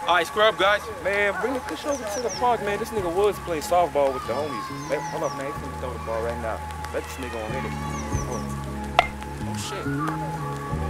All right, scrub, guys. Man, bring the kush over to the park, man. This nigga was playing softball with the homies. Man, hold up, man. He's finna throw the ball right now. Let this nigga on hit it. Oh, shit.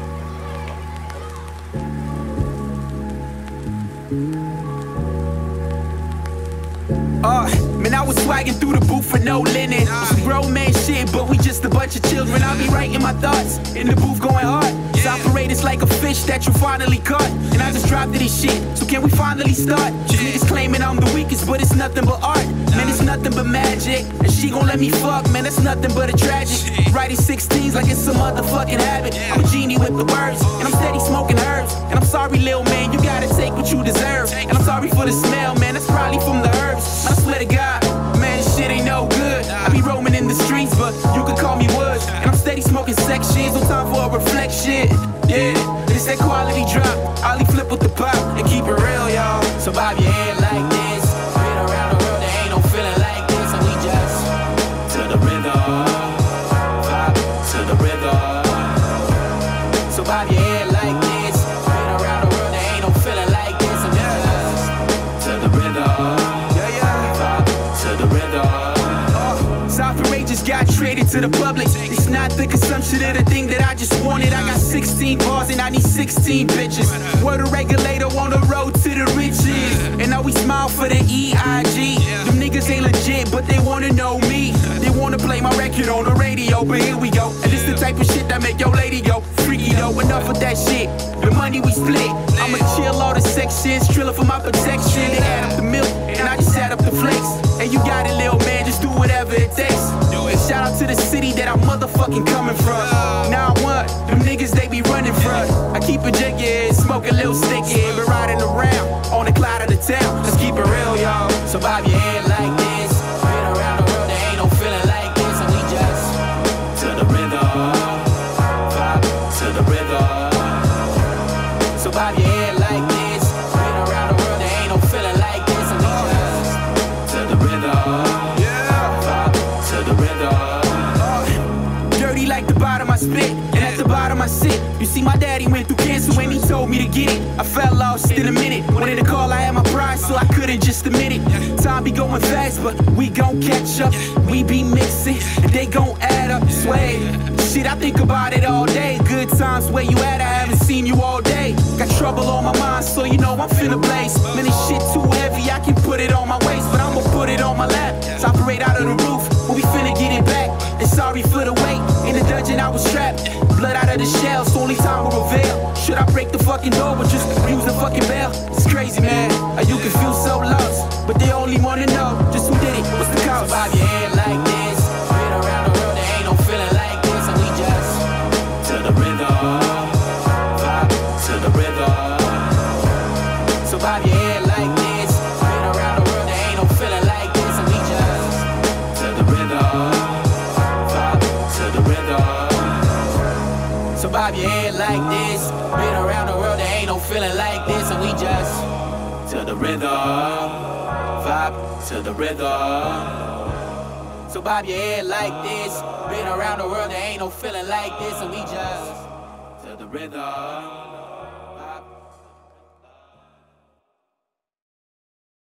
Man, I was swagging through the booth for no linen. Some grown man shit, but we just a bunch of children. I be writing my thoughts in the booth going hard. It's operated like a fish that you finally caught. And I just dropped to this shit, so can we finally start? Niggas claiming I'm the weakest, but it's nothing but art. Man, it's nothing but magic. And she gon' let me fuck, man, that's nothing but a tragic. Writing 16s like it's a motherfucking habit. I'm a genie with the words, and I'm steady smoking herbs. And I'm sorry, lil' man, you gotta take what you deserve. And I'm sorry for the smell, man, that's probably from the herbs. I swear to God, man, this shit ain't no good. I be roaming in the streets, but you can call me Woods. And I'm steady smoking sections, no time for a reflection. Yeah, it's that quality drop. Ollie flip with the pop and keep it real, y'all. So bob your head like this. Been around the world, there ain't no feeling like this. And we just to the rhythm, vibe to the rhythm. So bob your head like this. Been around the world, there ain't no feeling like this. And we just to the rhythm. South Outrageous got traded to the public. It's not the consumption of the thing that I just wanted. I got 16 bars and I need 16 bitches. Word a regulator on the road to the riches. And now we smile for the EIG. Them niggas ain't legit, but they wanna know me. They wanna play my record on the radio, but here we go. And this the type of shit that make your lady go freaky though. Enough of that shit, the money we split. I'ma chill all the sections, trillin' for my protection. They add up the milk, and I just add up the flakes. And you got it, lil' man, just do whatever it takes. And shout out to the city that I'm motherfucking coming from. Now I want them niggas they be running from. I keep a jiggy, smoke a little sticky, been riding around on the cloud of the town. Let's keep it real, y'all. So bob your head like this. Been around the world, there ain't no feeling like this. And we just to the rhythm, vibe to the rhythm. So bob your head like this. Been around the world, there ain't no feeling like this. And we just to the rhythm. Dirty like the bottom I spit, and at the bottom I sit. You see, my daddy went through cancer when he told me to get it. I felt lost in a minute. Wanted to call, I had my pride, so I couldn't just admit it. Time be going fast, but we gon' catch up. We be mixing, and they gon' add up. Sway. Shit, I think about it all day. Good times, where you at? I haven't seen you all day. Got trouble on my mind, so you know I'm finna blaze. Man, this shit too heavy, I can put it on my waist, but I'ma put it on my lap. Operate out of the roof, but we finna get it back. And sorry for the wait, in the dungeon I was trapped. Blood out of the shell, so only time will reveal. Should I break the fucking door or just use the fucking bell? It's crazy, man, you can feel so lost, but they only wanna know just who did it, what's the cost? So bob your head like this. Been around the world, there ain't no feeling like this. And we just to the rhythm, vibe to the rhythm. So bob your head like this. Been around the world, there ain't no feeling like this. And we just to the rhythm, vibe to the rhythm. So bob your head like this. Been around the world, there ain't no feeling like this. And we just to the rhythm, vibe to the rhythm. So bob your head like this. Been around the world, there ain't no feeling like this. And we just to the rhythm.